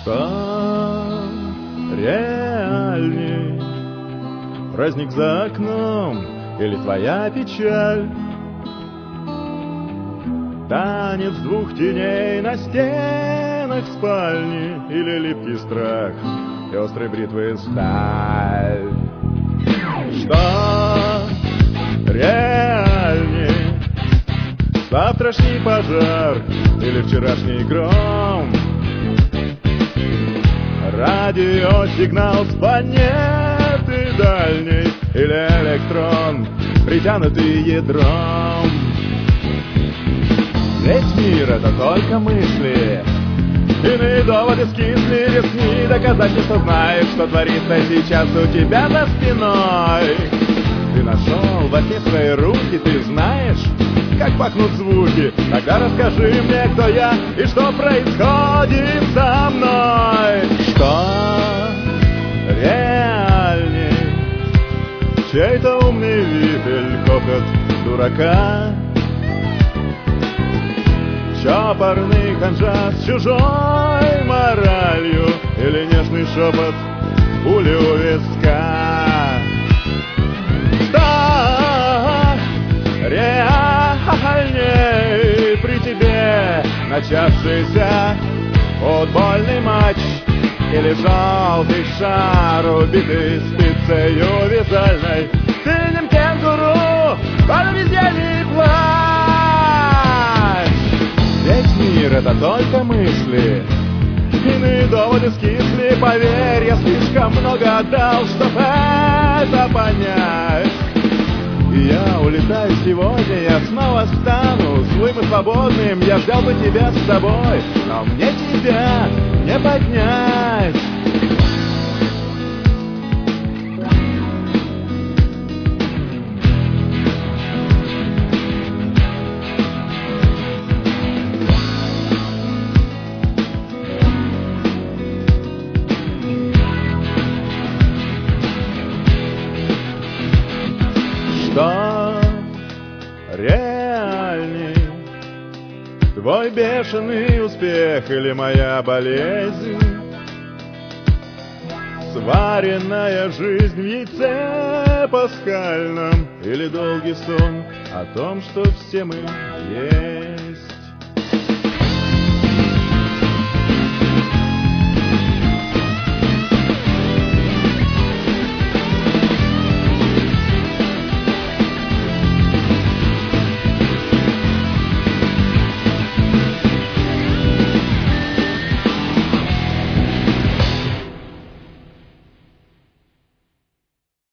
Что реальней? Праздник за окном или твоя печаль? Танец двух теней на стенах спальни или липкий страх и острой бритвы сталь? Что реальней? Завтрашний пожар или вчерашний гром? Радиосигнал с планеты дальней или электрон, притянутый ядром? Весь мир — это только мысли, иные доводы скисли, рискни доказать мне, что знаешь, что творится сейчас у тебя за спиной. Ты нашел во сне свои руки, ты знаешь, как пахнут звуки. Тогда расскажи мне, кто я и что происходит со мной. Что реальней? Чей-то умный випель, хохот дурака, чопорный ханжа с чужой моралью или нежный шепот пули у виска? Что реальней? При тебе начавшийся футбольный матч или желтый шар, убитый спицею вязальной, синим кенгуру под обезьяний плащ? Весь мир — это только мысли, иные доводы скисли. Поверь, я слишком много отдал, чтоб это понять. И я улетаю сегодня, я снова стану злым и свободным. Я взял бы тебя с собой, но мне тебя не поднять. Что реальней? Твой бешеный успех или моя болезнь? Сваренная жизнь в яйце пасхальном или долгий сон о том, что все мы есть?